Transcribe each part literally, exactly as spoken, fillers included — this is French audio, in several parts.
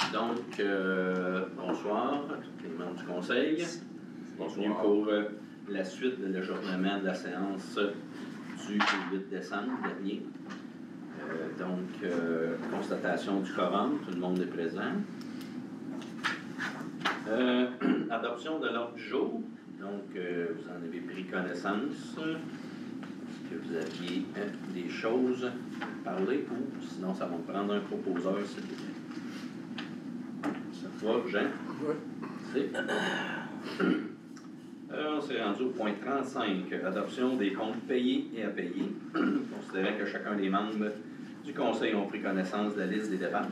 Donc, euh, bonsoir à tous les membres du Conseil. Bienvenue pour euh, la suite de l'ajournement de la séance du huit décembre dernier. Euh, donc, euh, constatation du quorum, tout le monde est présent. Euh, adoption de l'ordre du jour. Donc, euh, vous en avez pris connaissance. Est-ce que vous aviez euh, des choses à parler ou sinon ça va me prendre un proposeur, s'il vous plaît. Ça va, Jean? Oui. C'est. Alors, on s'est rendu au point trente-cinq, adoption des comptes payés et à payer. Considérant que chacun des membres du Conseil ont pris connaissance de la liste des dépenses.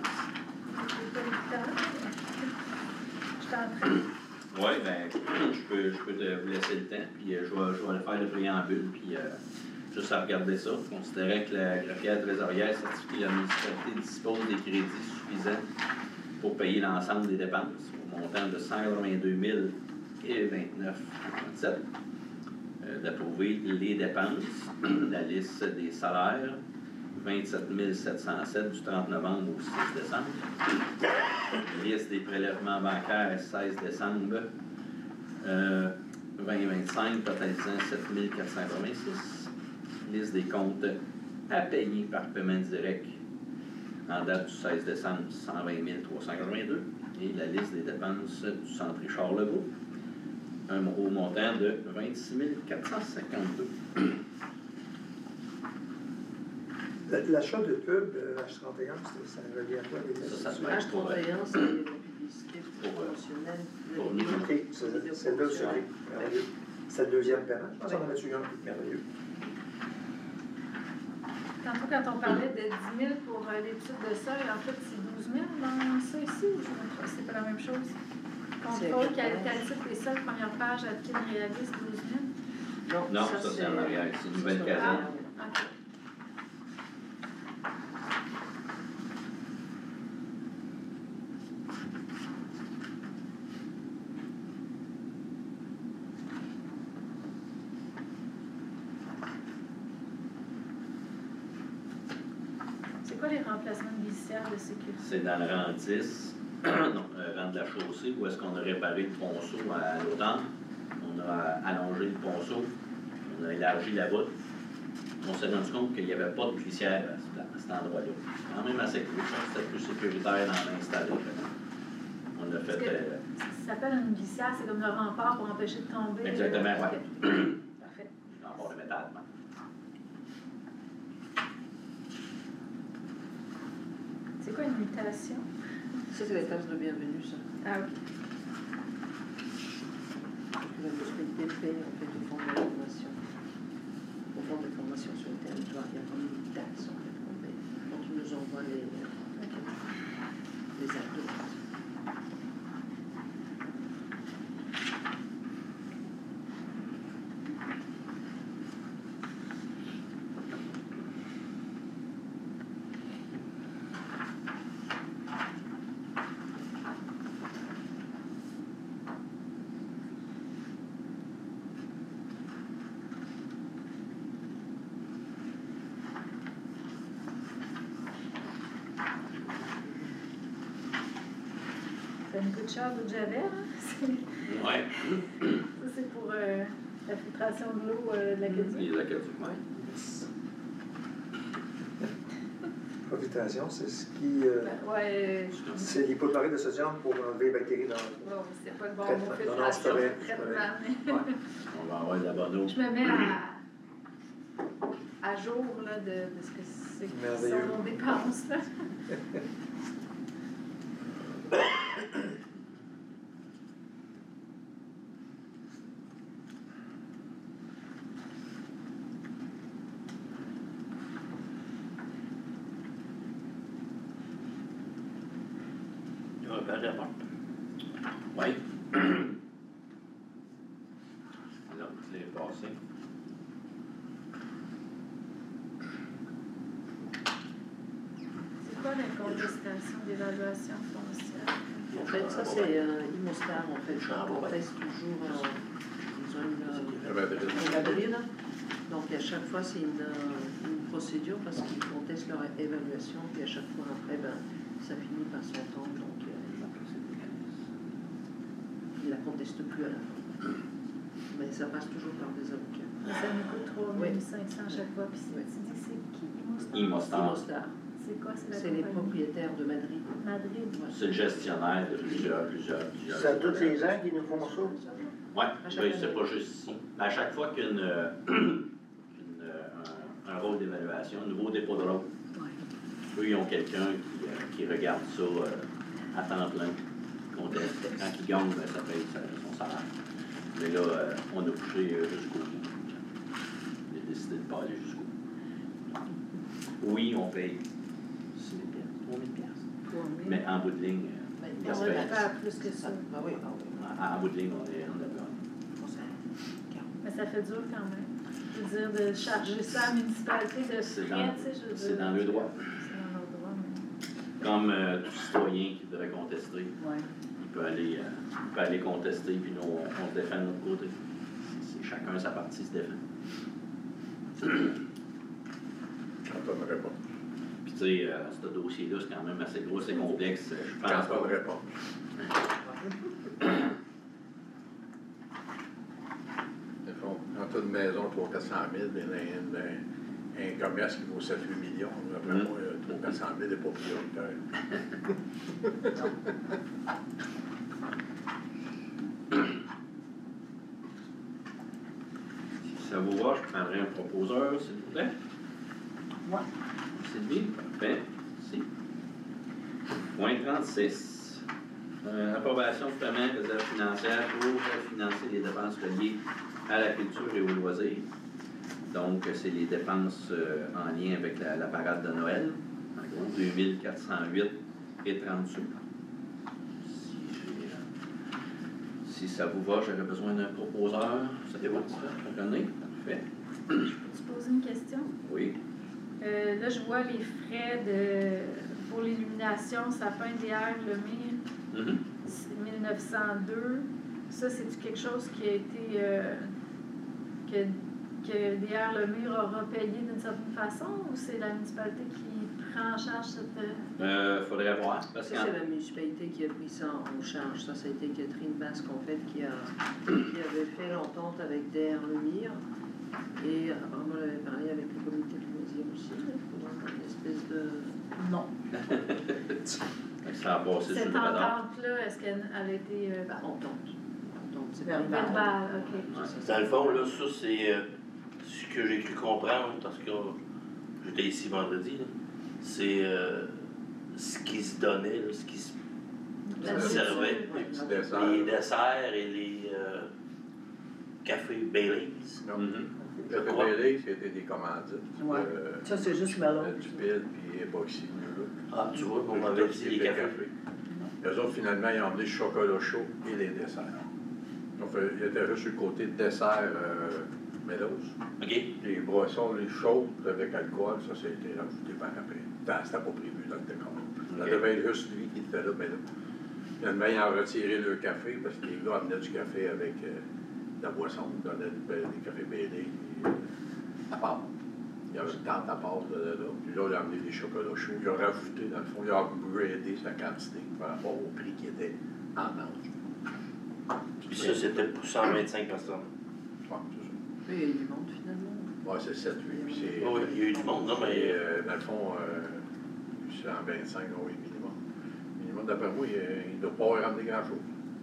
Je t'en prie. Oui, bien, je peux, je peux te vous laisser le temps, puis euh, je, vais, je vais le faire le préambule, puis euh, juste à regarder ça. Considérant que la greffière trésorière certifie que la municipalité dispose des crédits suffisants pour payer l'ensemble des dépenses, au montant de cent quatre-vingt-deux mille vingt-neuf trente-sept, euh, d'approuver les dépenses, la liste des salaires, vingt-sept mille sept cent sept du trente novembre au six décembre, liste des prélèvements bancaires seize décembre, euh, vingt vingt-cinq totalisant sept mille quatre cent quatre-vingt-six, liste des comptes à payer par paiement direct en date du seize décembre, cent vingt mille trois cent quatre-vingt-deux, et la liste des dépenses du centre Richard Legault, un au montant de vingt-six mille quatre cent cinquante-deux. L'achat de pub, H trente et un, ça revient à quoi? Ça, ça se H trente et un, c'est la publicité promotionnelle. Pour nous. OK, c'est le deuxième. Merveilleux. C'est le deuxième paiement. Je pense qu'on en a-tu un. Merveilleux. Tantôt, quand on parlait de dix mille pour euh, l'étude de sol, en fait, c'est douze mille dans ça ici, ou je me trompe, c'est pas la même chose? Contrôle qualitatif des sols, première page, Atkin réaliste, douze mille. Non, Non, ça, c'est en arrière, c'est une nouvelle caserne. Ah, OK. C'est quoi les remplacements de glissières de sécurité? C'est dans le rang dix, non, le rang de la chaussée, où est-ce qu'on a réparé le ponceau à l'automne. On a allongé le ponceau, on a élargi la voûte. On s'est rendu compte qu'il n'y avait pas de glissière à cet endroit-là. Quand même assez cool, c'était plus sécuritaire d'en installer. On a fait. Euh... Ça s'appelle une glissière, c'est comme le rempart pour empêcher de tomber. Exactement, oui. Parfait. Rempart de métal. C'est quoi une mutation? Ça, c'est la taxe de bienvenue, ça. Ah, OK. La municipalité paie en fait au fonds de formation. Au fonds de formation sur le territoire, il y a comme une taxe en fait qu'on paie. Donc, ils nous envoient les, okay. les actes. Ça nous coûte cher de Javel, hein? Oui. Ça, c'est pour euh, la filtration de l'eau euh, de l'Acadie. Les Acadiens, oui. Profitation, c'est ce qui. Euh, ben, ouais. C'est l'hypochlorite de sodium pour enlever les bactéries dans le. Bon, c'est pas le bon Traitement. mot, Non, non, c'est filtration, correct, c'est c'est traitement. correct. Ouais. On va avoir de la bonne eau. Je me mets à, à jour là, de, de ce que c'est qui Merveilleux. sont nos dépenses. Là. Oui. Alors, je l'ai passé. C'est quoi la contestation d'évaluation foncière? En fait, ça, c'est euh, Imostar, en fait. On conteste toujours euh, ils ont une, euh, une abri, là. Donc, à chaque fois, c'est une, euh, une procédure parce qu'ils contestent leur évaluation. Puis, à chaque fois, après, ben, ça finit par s'entendre. Donc, euh, la conteste plus à la fin. Mais ça passe toujours par des avocats. Mais ça nous coûte trois mille cinq cents à chaque fois. Puis Oui. tu dis que c'est qui? Imostar. Imostar. C'est quoi? C'est la C'est les compagnie? propriétaires de Madrid. Madrid. Ouais. C'est le gestionnaire de plusieurs, plusieurs, plusieurs. C'est à tous les ans qu'ils nous font ça. Oui, À chaque oui, c'est année. pas juste ici. Mais à chaque fois qu'une euh, qu'une, euh, un, un rôle d'évaluation, un nouveau dépôt de rôle, Ouais. eux, ils ont quelqu'un qui, euh, qui regarde ça euh, à temps plein, qui conteste. Quand il gagne, ben, ça paye sa- son salaire. Mais là, euh, on a poussé euh, jusqu'au bout. Il a décidé de pas aller jusqu'au bout. Oui, on paye six mille piastres, trois mille piastres. Trois mille. Mais en bout de ligne, euh, Ben, il On se va paye. faire plus que ça. Ah oui, ah oui. En, en bout de ligne, on est on a gagné. Mais ça fait dur quand même. Je veux dire, de charger ça à la municipalité de C'est frais, dans- tu sais, je veux c'est dire. dans le droit. C'est dans leur droit, mais... Comme euh, tout citoyen qui voudrait contester, Ouais. il peut aller, euh, il peut aller contester, puis nous, on, on se défend de notre côté. C'est, c'est chacun sa partie se défend. J'entendrai pas. Puis tu sais, euh, ce dossier-là, c'est quand même assez gros, c'est complexe. Je pense pas. J'entendrai pas. Quand tu as une maison trois cents à quatre cent mille, un, un, un commerce qui vaut sept huit millions, après Mm. moi, trois cents à quatre cent mille n'est pas prioritaire. Si ça vous va, je prendrai un proposeur, s'il vous plaît. Moi. Sylvie, parfait. Merci. Point trente-six. Euh, approbation de paiement de réserve financière pour financer les dépenses reliées à la culture et aux loisirs. Donc, c'est les dépenses euh, en lien avec la, la parade de Noël. En gros, deux mille quatre cent huit et trente sous. Si, j'ai, euh, si ça vous va, j'aurais besoin d'un proposeur. Ça dépend de ça. René, parfait. Je peux te poser une question? Oui. Euh, là, je vois les frais de, pour l'illumination, sapin d'hier, le mille, Mhm. c'est mille neuf cent deux. Ça, c'est quelque chose qui a été, euh, que, que D R Lemire aura payé d'une certaine façon, ou c'est la municipalité qui prend en charge cette... euh, Euh, faudrait voir. Parce Ça, qu'en c'est la municipalité qui a pris ça en charge. Ça, ça a été Catherine Basque, en fait, qui, a, qui avait fait l'entente avec D R Lemire. Et apparemment, elle avait parlé avec le comité de loisirs aussi, là, pour une espèce de... Non. ça a passé sur Cette le radar. entente-là, est-ce qu'elle elle a été... euh, Bah, entente. Entente, c'est verbale, verbal. ok. Ouais. Dans le fond, là, ça, c'est euh, ce que j'ai cru comprendre, parce que j'étais ici vendredi, là. C'est euh, ce qui se donnait, là, ce qui se La servait. nourriture. Les petits desserts. Les desserts et les euh, cafés Baileys. Non. Mhm. Le café Baileys, c'était des commandites. Ouais. Euh, Ça, c'est juste melon. euh, du pile, puis époxy, là. Ah, tu vois, on Tout m'avait ce dit qui les était cafés. café. Eux autres, finalement, ils ont emmené le chocolat chaud et les desserts. Donc, euh, il était juste sur le côté dessert euh, Meadows. OK? Les boissons, les chaudes avec alcool, ça, ça a été rajouté par après. Tant- C'était pas prévu dans le décor. Ça Ok. devait être juste lui qui était là, mais là. Finalement, ils ont retiré le café parce que les gars amenaient du café avec euh, de la boisson, ils donnaient des, des cafés Baileys euh, à part. Il y avait une tente à part de là, là. Puis là, ils ont amené des chocolats chauds. Ils ont rajouté, dans le fond, ils ont upgradé sa quantité par rapport au prix qui était en âge. Puis ça, c'était pour cent vingt-cinq personnes. Ouais, c'est ça. Mais il y a eu du monde, finalement. Ouais, c'est sept huit. Puis c'est. Oui, il y a eu du monde, non, mais. Et euh, dans le fond, euh, cent vingt-cinq, oui, minimum. Minimum, d'après moi, il ne doit pas avoir ramené grand-chose.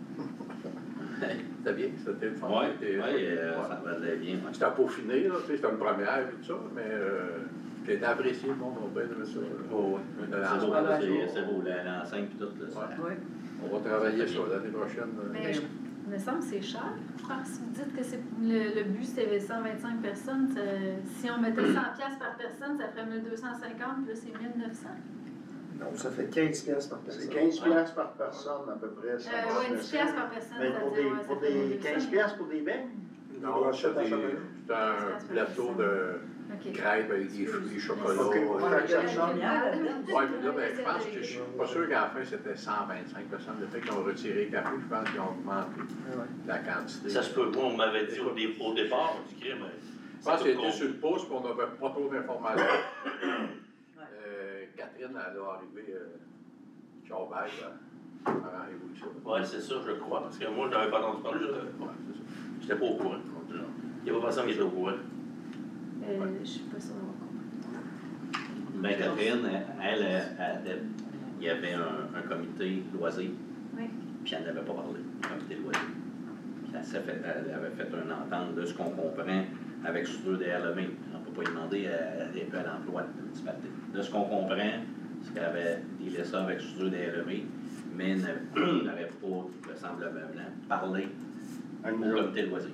C'était bien, c'était le fun. Oui, C'était- euh, ouais. ça valait bien. Ouais. C'était à peaufiner, là, tu sais, c'était une première et tout ça, mais euh, c'était apprécié, le monde a bien aimé ça. là. Oh, ouais. De C'est l'ensemble, beau, voilà. c'est, c'est beau, la- l'enceinte puis tout. Là, ça. Ouais. Ouais. On va travailler ça l'année prochaine. là. Mais je- il me semble que c'est cher. Je pense que vous dites que c'est, le, le but c'était cent vingt-cinq personnes. Ça- si on mettait cent piastres par personne, ça ferait mille deux cent cinquante, puis là c'est mille neuf cents. Non, ça fait quinze piastres par personne. C'est quinze piastres par personne à peu près. ça Euh, va oui, se dix piastres par personne, Mais ça pour veut dire, des, ouais, ça pour fait des mille deux cents. quinze piastres pour des beignes? Non, achète c'est à des- chocolat. c'est un plateau de Ok. crêpes avec des fruits, chocolat. Ok, Ouais, ouais. puis là, Ouais, ben, je pense que je suis pas sûr qu'à la fin c'était cent vingt-cinq personnes. Le fait qu'ils ont retiré le café, je pense qu'ils ont augmenté la quantité. Ça se peut, moi, on m'avait dit au, dé- au départ, du crime, mais. Je pense que c'était sur le pouce, puis on n'avait pas trop d'informations. Euh, Catherine, elle est arrivée, euh, Chauvet, là. Arrangez-vous avec ça. Ouais, c'est ça, je crois. Parce que moi, je n'avais pas entendu parler. Je Ouais, c'est ça. n'étais pas au courant. Il n'y a pas personne qui était au courant. Euh, je ne suis pas sûre d'avoir compris. Ben, Catherine, elle, elle, elle, elle, il y avait un, un comité loisir, Oui. puis elle n'avait pas parlé, le comité loisir. Puis elle, s'est fait, elle avait fait une entente de ce qu'on comprend avec Soudure des L M I. On ne peut pas lui demander à, à, à l'emploi de la municipalité. De ce qu'on comprend, c'est qu'elle avait dit ça avec Soudure des L M I, mais n'avait pas, vraisemblablement, parlé Un au million. comité loisir.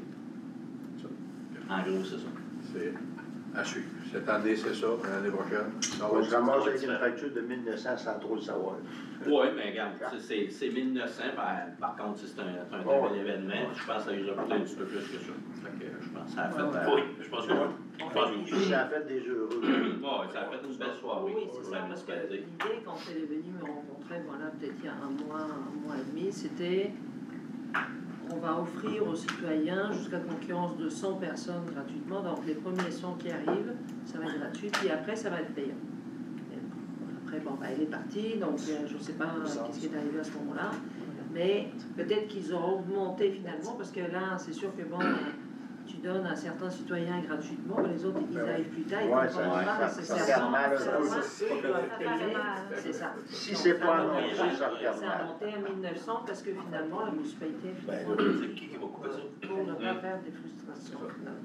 En gros, c'est ça. C'est à suivre. Cette année, c'est ça, l'année prochaine. Ça va On être- se ramasse avec une facture de mille neuf cents sans trop le savoir. Oui, mais regarde, c'est- c'est mille neuf cents, par, par contre, c'est un, c'est un Oh, nouvel événement. Je pense que ça lui a coûté un petit peu plus que ça. Fait que je pense que ça a fait. euh, Oui, je pense que oui. Je pense que Puis oui. ça a fait des heureux. Ouais, ça a fait une belle soirée. Oui, c'est pour ça, la parce que municipalité. l'idée, quand elle est venue me rencontrer, voilà, peut-être il y a un mois, un mois et demi, c'était on va offrir aux citoyens jusqu'à concurrence de cent personnes gratuitement. Donc les premiers cent qui arrivent, ça va être gratuit, puis après, ça va être payant. Et après, bon, bah, elle est partie, donc euh, je ne sais pas qu'est-ce qui est arrivé à ce moment-là. Mais peut-être qu'ils auront augmenté finalement, parce que là, c'est sûr que bon, tu donnes à certains citoyens gratuitement, mais les autres, ils arrivent plus tard, ils ne Ouais, comprennent ça- pas ça- nécessairement. ça perd mal un ça peu. va, C'est eux, pas ils doivent Ça fait payer. mal. C'est ça. Si Donc, c'est pas ça annoncé, remonte- ça regarde ça a mal. monté à mille neuf cents parce que finalement, la municipalité, Ben, finalement, c'est qui qui va couper ça? pour ne pas faire des frustrations. finalement.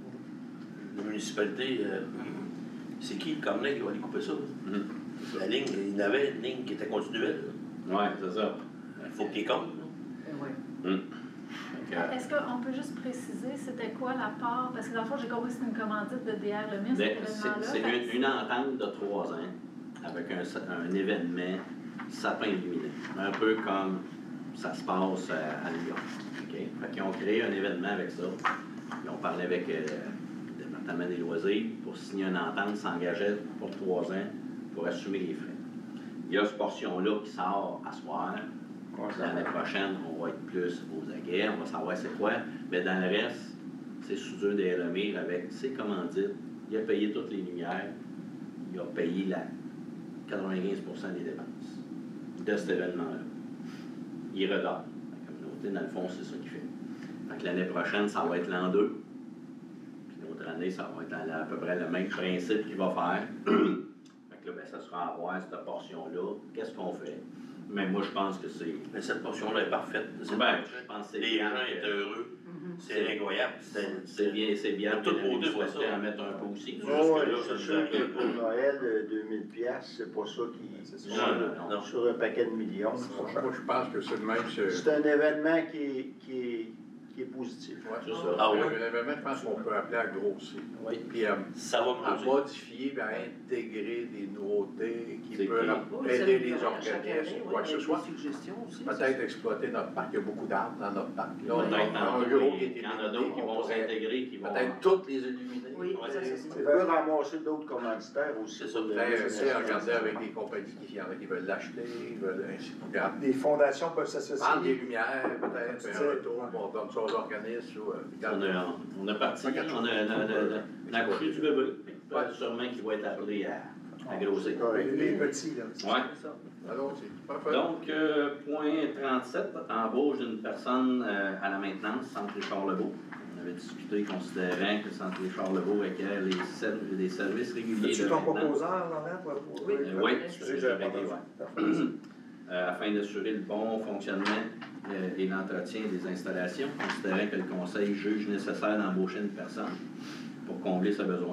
La municipalité, euh, c'est qui le Corneille qui va aller couper ça? Mhm. La ligne, il y en avait une ligne qui était continuelle. Ouais, c'est ça. Il faut que tu comptes. Ouais. Fait que, Est-ce qu'on peut juste préciser c'était quoi la part? Parce que dans le fond, j'ai compris que c'était une commandite de D R Lemis, cet mais c'est événement-là. c'est Fait que une, une entente de trois ans avec un, un événement sapin illuminé. Un peu comme ça se passe à, à Lyon. Okay? Fait qu'ils ont créé un événement avec ça. Ils ont parlé avec euh, le département des loisirs pour signer une entente, s'engager pour trois ans pour assumer les frais. Il y a cette portion-là qui sort à soir. L'année prochaine, on va être plus aux aguets, on va savoir c'est quoi. Mais dans le reste, c'est Soudure des Remires avec ses commandites. Il a payé toutes les lumières. Il a payé la quatre-vingt-quinze pour cent des dépenses de cet événement-là. Il redonne. La communauté, dans le fond, c'est ça qu'il fait. Fait que l'année prochaine, ça va être l'an deux. Puis l'autre année, ça va être à, à peu près le même principe qu'il va faire. Fait que là, ben, ça sera à voir cette portion-là. Qu'est-ce qu'on fait? Mais moi, je pense que c'est. Mais cette portion-là est parfaite. C'est Ben, bien. je pense que c'est Les bien gens que- étaient heureux. Mhm. C'est incroyable. C'est c'est bien, c'est bien De toute que la beauté, c'est pas municipalité ça. en mette un peu aussi. Juste Oh, que ouais, là, c'est ça sûr nous que arrive. pour Noël, euh, deux mille piastres, c'est pas ça qui. Non, non, non. Sur un paquet de millions. Moi, je pense que c'est le même. c'est- C'est un événement qui est, qui est, qui est positif. Ouais, C'est ça. Ah oui. Un événement, je pense qu'on peut appeler à grossir. Oui. Puis à, Ça va à me modifier, puis à intégrer des nouveautés qui C'est peuvent clair. Oui, ça aider nous les permet à chaque année, organismes, oui, quoi que ce avec soit. des suggestions aussi. Peut-être exploiter notre parc. Il y a beaucoup d'arbres dans notre parc. Là, on a Peut-être un tantôt, gros qui est il y en a éliminé, d'autres qui on vont pourrait s'intégrer, qui vont. peut-être toutes les éliminer. Oui, Ouais, ça, c'est Tu ça. peux ramasser d'autres commanditaires aussi. C'est ça. pour le- Peut-être le- aussi regarder avec des compagnies qui, il y en a qui veulent l'acheter, ils veulent ainsi de suite. Des fondations peuvent Prendre des s'associer. lumières, peut-être, Tu faire sais. un retour, on donne ça aux organismes. Ou, euh, On a, on a parti, on a, on a, on a, on a accouché du bébé. Ouais. Sûrement qu'il va être appelé à, à grossir. correct. Les petits, là. Ouais. C'est ça. Allons-y, parfait. Donc, euh, point trente-sept, embauche d'une personne euh, à la maintenance, Centre Richard-Lebeau. On avait discuté considérant que le Centre Richard-Lebeau acquiert les, ser- les services réguliers As-tu de ton maintenance. proposeur, Laurent, pour pour- Oui. Euh, oui, Excusez, j'ai j'avais réglé, pas ouais. Euh, afin d'assurer le bon fonctionnement euh, et l'entretien des installations, considérant que le Conseil juge nécessaire d'embaucher une personne pour combler ce besoin.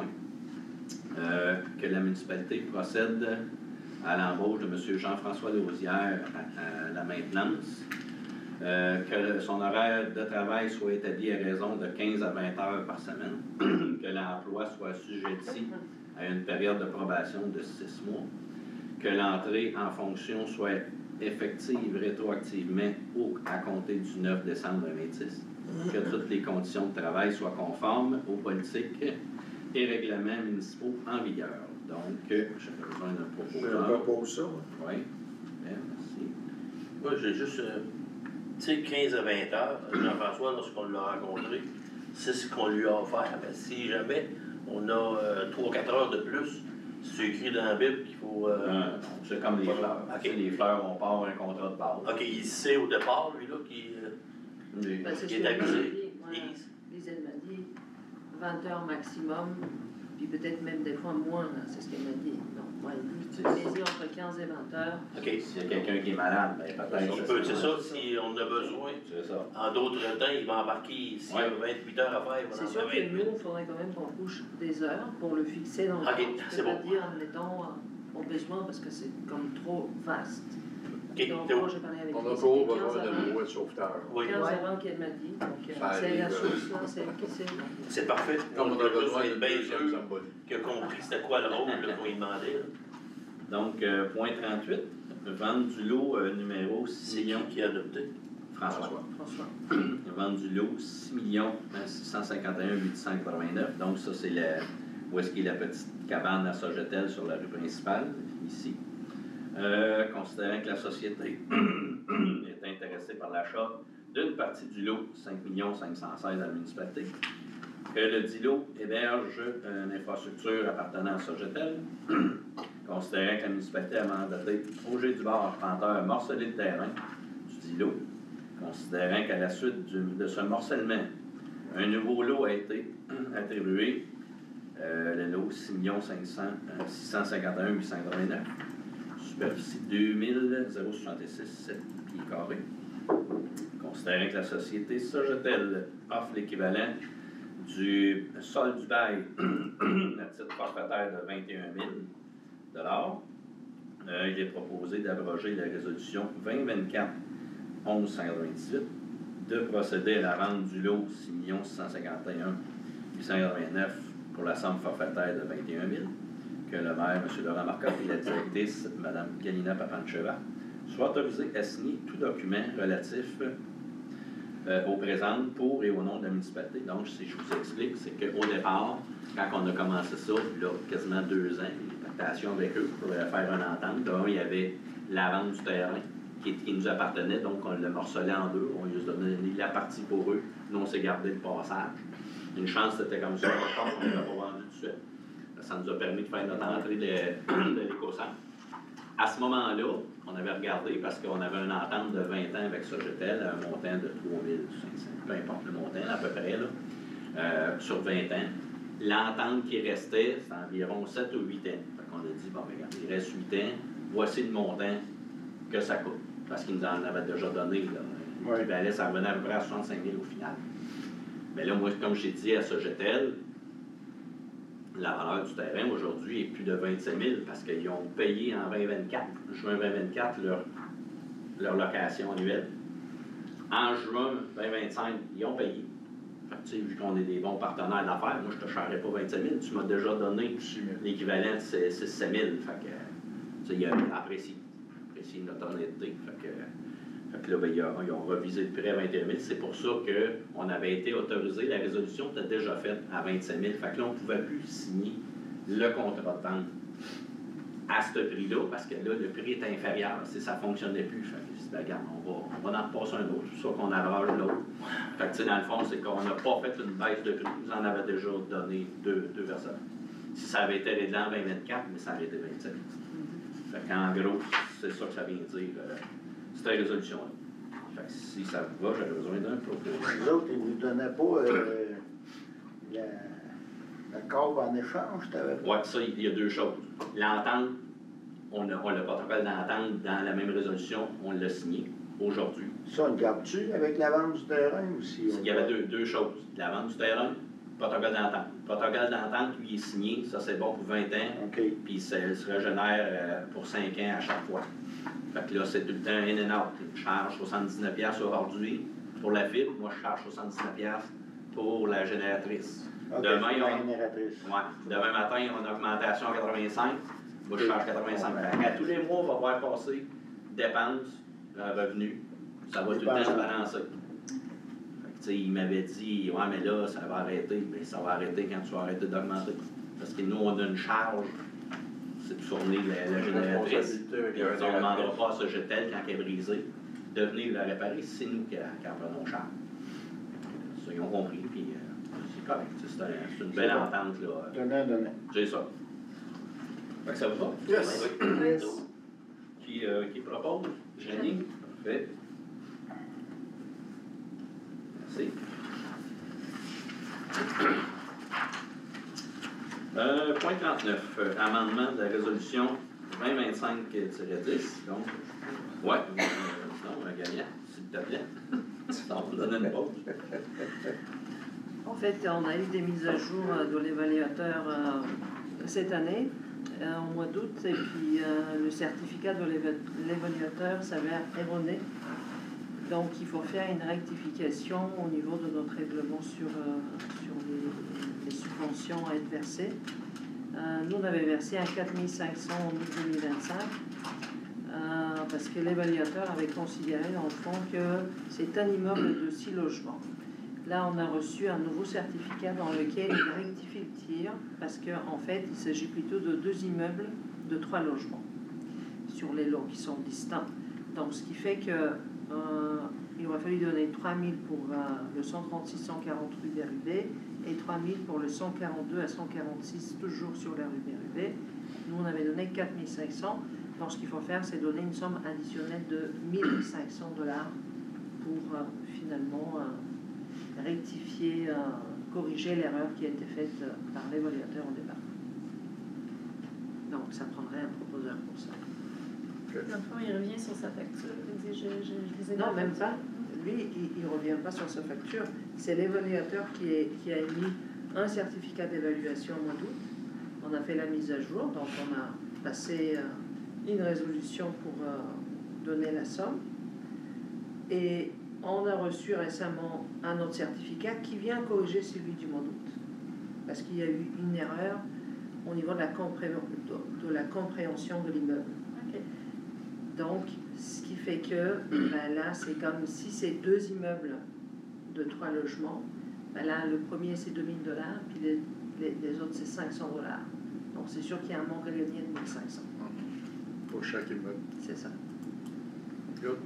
Euh, que la municipalité procède à l'embauche de M. Jean-François Lausière à, à la maintenance. Euh, que son horaire de travail soit établi à raison de quinze à vingt heures par semaine. Que l'emploi soit assujetti à une période de probation de six mois. Que l'entrée en fonction soit effective rétroactivement au, à compter du neuf décembre deux mille dix. Que toutes les conditions de travail soient conformes aux politiques et règlements municipaux en vigueur. Donc, euh, j'avais besoin d'un Je proposeur. propose ça. Oui. Bien, merci. Moi, j'ai juste, euh, tu sais, quinze à vingt heures, Jean-François, lorsqu'on l'a rencontré, c'est ce qu'on lui a offert. Mais si jamais on a trois quatre heures de plus, c'est écrit dans la Bible qu'il pour. Euh... Euh, c'est comme les fleurs. Ok. Tu sais, les fleurs, on part un contrat de base. Ok, il sait au départ, lui, là, qui, euh, Les- Ben, c'est qui ce est que accusé. m'a dit, voilà. Il- Lisette m'a dit vingt heures maximum, puis peut-être même des fois moins, là, c'est ce qu'elle m'a dit. Donc, moi, elle dit, allez-y entre quinze et vingt heures. Ok. S'il y a quelqu'un qui est malade, ben peut-être. On peut, c'est ça, si on a besoin. C'est ça. En d'autres temps, il va embarquer, s'il y a Ouais. vingt-huit heures à faire, il va en C'est sûr faire que vingt-huit. nous, il faudrait quand même qu'on couche des heures pour le fixer dans le Ok, temps. Je c'est peux pas bon. dire, admettons, euh, au besoin parce que c'est comme trop vaste. Ok, Donc, Théo. moi, j'ai parlé avec On lui, a c'était pas quinze besoin de avant. loi de sauveteur. Oui, quinze avant qu'elle m'a dit, donc euh, Ça c'est la arrive, source là, c'est elle qui sait. c'est parfait. Comme on a besoin de de bien deuxième sûr symbolique. qui a compris c'était quoi le rôle là, qu'on lui demandait. Là. Donc, euh, point trente-huit, vente du lot euh, numéro C'est six qui millions. qui a adopté? François. François. Vente du lot six millions six cent cinquante et un huit cent quatre-vingt-neuf. Donc, ça, c'est la, où est-ce qu'il y a la petite cabane à Sogetel sur la rue principale, ici. Euh, considérant que la société est intéressée par l'achat d'une partie du lot, cinq millions cinq cent seize à la municipalité, que le dit lot héberge une infrastructure appartenant à Sogetel, considérant que la municipalité a mandaté Roger Dubard, arpenteur, morceler le terrain du dit lot, considérant qu'à la suite du- de ce morcellement, un nouveau lot a été attribué, euh, le lot six millions six cent cinquante et un huit cent quatre-vingt-neuf, superficie deux mille soixante-six pieds carrés. Considérant que la société Sogetel offre l'équivalent du sol du bail à titre forfaitaire de vingt et un mille dollars, euh, il est proposé d'abroger la résolution vingt vingt-quatre onze cent quatre-vingt-dix-huit, de procéder à la vente du lot six millions six cent cinquante et un huit cent quatre-vingt-neuf pour la somme forfaitaire de vingt et un mille, que le maire, M. Laurent Marcotte, et la directrice, Mme Galina Papancheva, soient autorisés à signer tout document relatif euh, aux présentes pour et au nom de la municipalité. Donc, si je vous explique, c'est qu'au départ, quand on a commencé ça, il y a quasiment deux ans, les tractations avec eux pour euh, faire une entente, d'un, il y avait la vente du terrain qui, qui nous appartenait, donc on le morcelait en deux, on lui a donné la partie pour eux, nous on s'est gardé le passage. Une chance, c'était comme ça, on ne l'a pas vendu tout de suite. Ça nous a permis de faire notre entrée de, de l'éco-centre. À ce moment-là, on avait regardé, parce qu'on avait une entente de vingt ans avec Sogetel, à un montant de trois mille cinq cents, peu importe le montant, à peu près, là, euh, sur vingt ans. L'entente qui restait, c'était environ sept ou huit ans. Fait qu'on a dit, bon, ben, regarde, il reste huit ans, voici le montant que ça coûte. Parce qu'ils nous en avaient déjà donné, là. Ouais. L'équivalent, ça revenait à peu près à soixante-cinq mille au final. Mais là, moi, comme j'ai dit à Sogetel, la valeur du terrain aujourd'hui est plus de vingt-sept mille parce qu'ils ont payé en vingt vingt-quatre, juin vingt vingt-quatre, leur, leur location annuelle. En juin vingt vingt-cinq, ils ont payé. Fait que, tu sais, vu qu'on est des bons partenaires d'affaires, moi, je te chargerais pas vingt-sept mille, tu m'as déjà donné l'équivalent de six sept mille. Fait que, tu sais, il a apprécié, apprécié notre honnêteté. Fait que, fait que là, ben, ils, ont, ils ont revisé le prix à vingt et un mille. C'est pour ça qu'on avait été autorisé. La résolution était déjà faite à vingt-sept mille. Fait que là, on ne pouvait plus signer le contrat de vente à ce prix-là, parce que là, le prix est inférieur. Si ça ne fonctionnait plus, fait que je dis, ben, regarde, on va, on va en passer un autre, soit qu'on abrage l'autre. Fait que, tu sais, dans le fond, c'est qu'on n'a pas fait une baisse de prix. Vous en avez déjà donné deux, deux versements. Si ça avait été réglé en vingt vingt-quatre, mais ça avait été vingt-sept. Fait qu'en gros, c'est ça que ça vient dire. Euh, cette résolution-là. Fait que si ça vous va, j'aurais besoin d'un proposition. Les autres, ils ne vous donnaient pas euh, la, la courbe en échange, t'avais pas? Oui, ça, il y a deux choses. L'entente, on a, on a le protocole d'entente dans la même résolution, on l'a signé aujourd'hui. Ça, on le garde-tu avec la vente du terrain ou si on... Il y avait deux, deux choses. La vente du terrain, protocole d'entente. Le protocole d'entente, lui, est signé, ça c'est bon pour vingt ans, OK. puis ça se régénère euh, pour cinq ans à chaque fois. Fait que là, c'est tout le temps in and out. Je charge soixante-dix-neuf dollars aujourd'hui pour la fibre, moi je charge soixante-dix-neuf dollars pour la génératrice. OK, Demain, c'est la on... génératrice. Ouais. Demain matin, on a une augmentation à quatre-vingt-cinq. Moi, je charge quatre-vingt-cinq. À tous les mois, on va voir passer dépenses, euh, revenus. Ça va tout le temps se balancer. Fait que, tu sais, il m'avait dit, ouais, mais là, ça va arrêter. Bien, ça va arrêter quand tu vas arrêter d'augmenter. Parce que nous, on a une charge, c'est de fournir la, la génératrice. Puis, on ne demandera pas à Sogetel quand elle est brisée de venir la réparer. C'est nous qui, qui en prenons charge. Ça, ils ont compris. Puis, euh, c'est correct. C'est un, une belle entente, là. Donnant, donnant. C'est ça. Fait que ça vous va? Yes. Oui. Qui, euh, qui propose? Jenny? Parfait. Merci. Euh, point trente-neuf, euh, amendement de la résolution vingt vingt-cinq dix. Donc, ouais, euh, sinon, un gagnant, s'il te plaît. Ça, on vous donne une pause. En fait, on a eu des mises à jour euh, de l'évaluateur euh, cette année, euh, au mois d'août, et puis euh, le certificat de l'éva- l'évaluateur s'avère erroné. Donc, il faut faire une rectification au niveau de notre règlement sur, euh, sur les, les subventions à être versées. Euh, nous, on avait versé à quatre mille cinq cents en août deux mille vingt-cinq, euh, parce que l'évaluateur avait considéré, dans le fond, que c'est un immeuble de six logements. Là, on a reçu un nouveau certificat dans lequel il rectifie le tir, parce qu'en fait, il s'agit plutôt de deux immeubles de trois logements sur les lots qui sont distincts. Donc, ce qui fait que euh, il aurait fallu donner trois mille pour euh, le cent trente-six cent quarante rue Bérubé et trois mille pour le cent quarante-deux à cent quarante-six, toujours sur la rue Bérubé. Nous, on avait donné quatre mille cinq cents. Donc, ce qu'il faut faire, c'est donner une somme additionnelle de mille cinq cents dollars pour euh, finalement euh, rectifier, euh, corriger l'erreur qui a été faite euh, par l'évaluateur au départ. Donc, ça prendrait un proposeur pour ça. Dans le fond, il revient sur sa facture. Il dit, je, je, je vous ai Non, pas même fait. pas. Lui, il ne revient pas sur sa facture. C'est l'évaluateur qui, est, qui a émis un certificat d'évaluation au mois d'août. On a fait la mise à jour, donc on a passé euh, une résolution pour euh, donner la somme. Et on a reçu récemment un autre certificat qui vient corriger celui du mois d'août. Parce qu'il y a eu une erreur au niveau de la, compré- de, de la compréhension de l'immeuble. OK. Donc, ce qui fait que ben là, c'est comme si c'est deux immeubles de trois logements. Ben là, le premier, c'est deux mille dollars, puis les, les, les autres, c'est cinq cents dollars. Donc, c'est sûr qu'il y a un manque à gagner de mille cinq cents. Pour chaque immeuble. C'est ça. Good.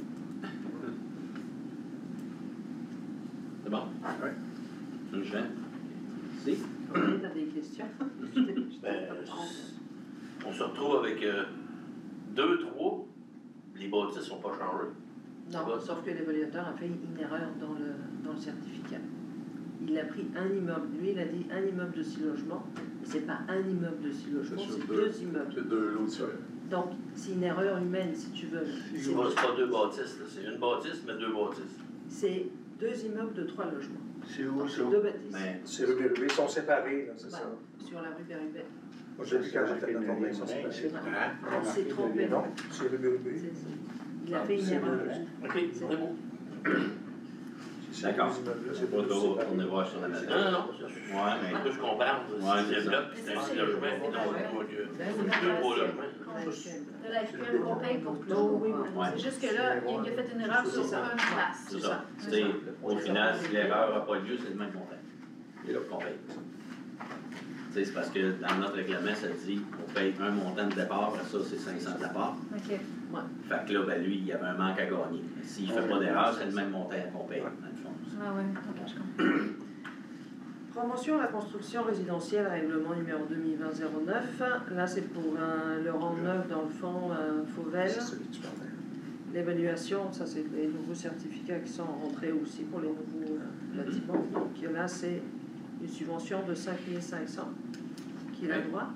C'est bon? Oui. Jean? Si? Tu as des questions? Je t'ai- je t'ai Ben, pas prendre. on se retrouve avec euh, deux, trois, les bâtisses sont pas changées. Non, sauf que l'évaluateur a fait une erreur dans le, dans le certificat. Il a pris un immeuble. Lui, il a dit un immeuble de six logements, mais c'est pas un immeuble de six logements, C'est c'est deux. deux immeubles. C'est deux lots différents. Donc, c'est une erreur humaine, si tu veux. C'est C'est- pas, c'est pas deux bâtisses, là. C'est une bâtisse, mais deux bâtisses. C'est deux immeubles de trois logements. C'est où, Donc, ça? c'est deux bâtisses. Mais, C'est rue Bérubé, ils sont séparés, là, c'est Ouais, ça. sur la rue Bérubé. Moi, j'ai vu quand j'ai fait la formation, ils sont séparés. Hein? Il s'est trompé. Non, c'est rue Bérubé. C'est ça. Il a fait une C'est erreur. deux. OK, c'est bon. C'est D'accord. ces immeubles-là, c'est c'est pas deux trop séparés. retourner voir sur la matière. Non, non, non. Ouais, mais. Un peu, je comprends. Ouais, C'est c'est un ça. bloc, c'est un petit logement, et non, donc, euh, deux gros logements. De la F Q M qu'on paye pour tout. Oh, oui, oui. Ouais. C'est juste que là, il a fait une erreur sur C'est ça. une place. C'est ça. Tu sais, au final, si l'erreur n'a pas lieu, c'est le même montant. Et là, qu'on paye. Tu sais, c'est parce que dans notre règlement, ça dit qu'on paye un montant de départ, après ça, c'est cinq cents de départ. OK. Fait que là, ben lui, il y avait un manque à gagner. S'il ne fait pas d'erreur, c'est le même montant qu'on paye, dans le fond. Ah ouais, OK, je comprends. Promotion à la construction résidentielle, règlement numéro deux mille vingt zéro neuf. Là, c'est pour un, le rang neuf dans le fond euh, Fauvel. C'est celui que tu parlais. L'évaluation, ça, c'est les nouveaux certificats qui sont rentrés aussi pour les nouveaux euh, bâtiments. Donc là, c'est une subvention de cinq mille cinq cents qu'il a Ouais. droit.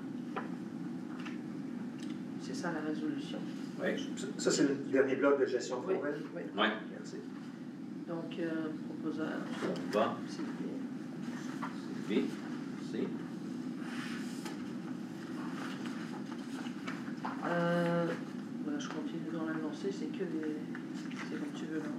C'est ça la résolution. Oui. Ça, c'est le dernier bloc de gestion Oui, formelle. oui. Oui. Merci. Donc, euh, proposeur, Bon, s'il vous plaît. Sylvie, merci. Euh, voilà, je continue dans l'annoncer, c'est que des. C'est comme tu veux, là.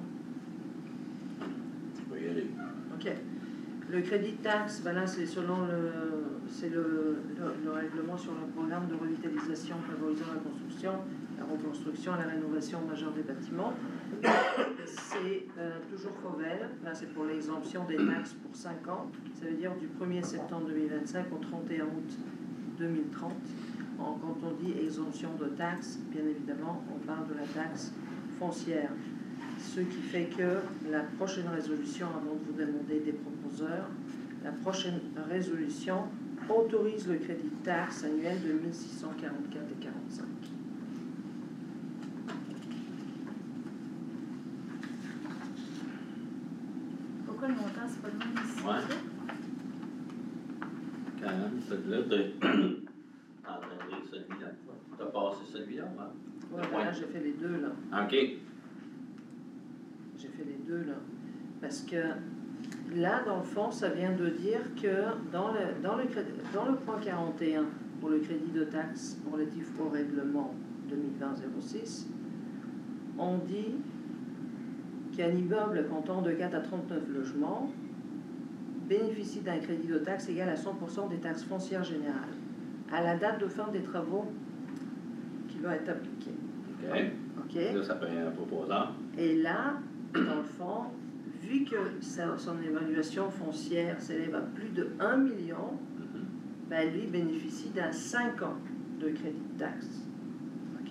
Tu peux y aller. OK. Le crédit de taxe, ben là, c'est selon le, c'est le, le, le règlement sur le programme de revitalisation favorisant la construction, la reconstruction et la rénovation majeure des bâtiments. C'est euh, toujours Fauvel. Là, c'est pour l'exemption des taxes pour cinq ans. Ça veut dire du premier septembre deux mille vingt-cinq au trente et un août deux mille trente. En, quand on dit exemption de taxes, bien évidemment, on parle de la taxe foncière. Ce qui fait que la prochaine résolution, avant de vous demander des proposeurs, la prochaine résolution autorise le crédit de taxe annuel de mille six cent quarante-quatre et quarante-cinq. Pourquoi le montant, c'est pas le même ici? Ouais. quarante, fait que là, t'as entendu celui-là. T'as passé celui-là, hein? Ouais, ben là, j'ai fait les deux, là. OK. J'ai fait les deux, là. Parce que là, dans le fond, ça vient de dire que dans le, dans le, crédit, dans le point quarante et un, pour le crédit de taxe relatif au règlement deux mille vingt zéro six, on dit qu'un immeuble comptant de quatre à trente-neuf logements bénéficie d'un crédit de taxe égal à cent pour cent des taxes foncières générales à la date de fin des travaux qui va être appliquée. OK. OK? Là, ça peut être un proposant. Et là, dans le fond, vu que sa, son évaluation foncière s'élève à plus de un million, Mm-hmm. ben lui bénéficie d'un cinq ans de crédit de taxe. OK?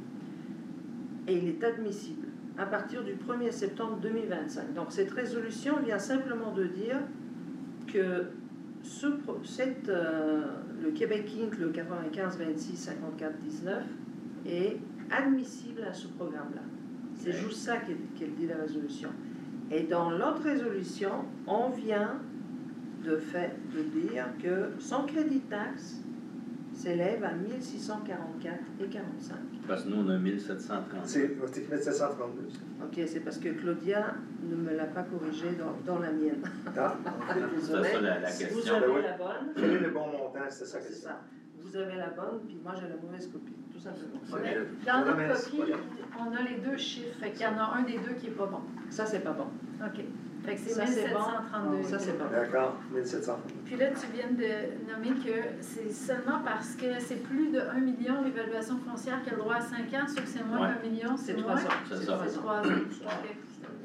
Et il est admissible à partir du premier septembre deux mille vingt-cinq. Donc cette résolution vient simplement de dire que ce, cette, euh, le Québec Inc, le quatre-vingt-quinze vingt-six cinquante-quatre dix-neuf, est admissible à ce programme-là. C'est Okay. juste ça qu'elle qu'elle dit la résolution. Et dans l'autre résolution, on vient de fait de dire que son crédit de taxe s'élève à mille six cent quarante-quatre et quarante-cinq. Parce que nous, on a mille sept cent trente. C'est, c'est mille sept cent trente-deux. Ok, c'est parce que Claudia ne me l'a pas corrigé dans, dans la mienne. Ah, C'est ça la, la Si vous question. avez Ben oui. la bonne, quel est le bon montant? C'était ça la c'est question. ça. Vous avez la bonne, puis moi j'ai la mauvaise copie, tout simplement. Mais On dans notre ramène, c'est copie, pas grave. on a les deux chiffres, fait qu'il y en a un des deux qui est pas bon. Ça, c'est pas bon. OK. Fait que c'est Ça, mille c'est sept cent trente-deux. bon. Ça, c'est bon. D'accord, mille sept cents. Puis là, tu viens de nommer que c'est seulement parce que c'est plus de un million l'évaluation foncière qui a le droit à cinq ans, sauf que c'est moins Ouais. qu'un million, C'est c'est trois moins. ans. C'est C'est ça. trois C'est ans. trois ans. OK.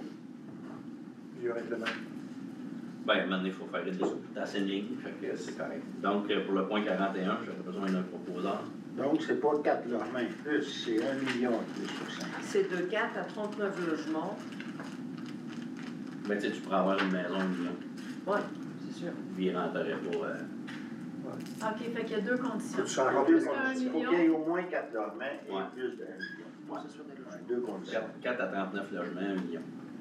Vieux règlement. Ben, à un moment donné, il faut faire des assez lignes, fait que c'est correct. Donc, euh, pour le point quarante et un, j'aurais besoin d'un proposant. Donc, c'est pas quatre logements de plus, c'est un million de plus sur cinq. C'est de quatre à trente-neuf logements. Ben, tu sais, tu pourrais avoir une maison, un million. Oui, c'est sûr. Virant, t'aurais pas. Euh... OK, fait qu'il y a deux conditions. Faut que tu rencontres Plus les qu'un conditions. Il faut million. qu'il y ait au moins quatre logements et Ouais. plus d'un million. Bon, c'est sûr des logements. Ouais, deux conditions. quatre à trente-neuf logements, un million.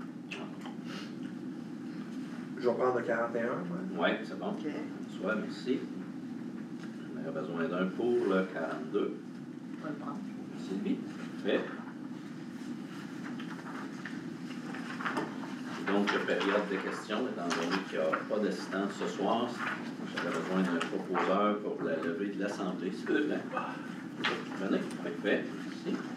Je vais prendre le quarante et un. Ouais. Ouais, c'est bon. OK. Soit, merci. On aurait besoin d'un pour le quarante-deux. On va le prendre. Sylvie, fait. Donc, période de questions, étant donné qu'il n'y a pas d'assistance ce soir, j'aurais besoin d'un proposeur pour la levée de l'Assemblée, s'il vous plaît. Venez, parfait, merci.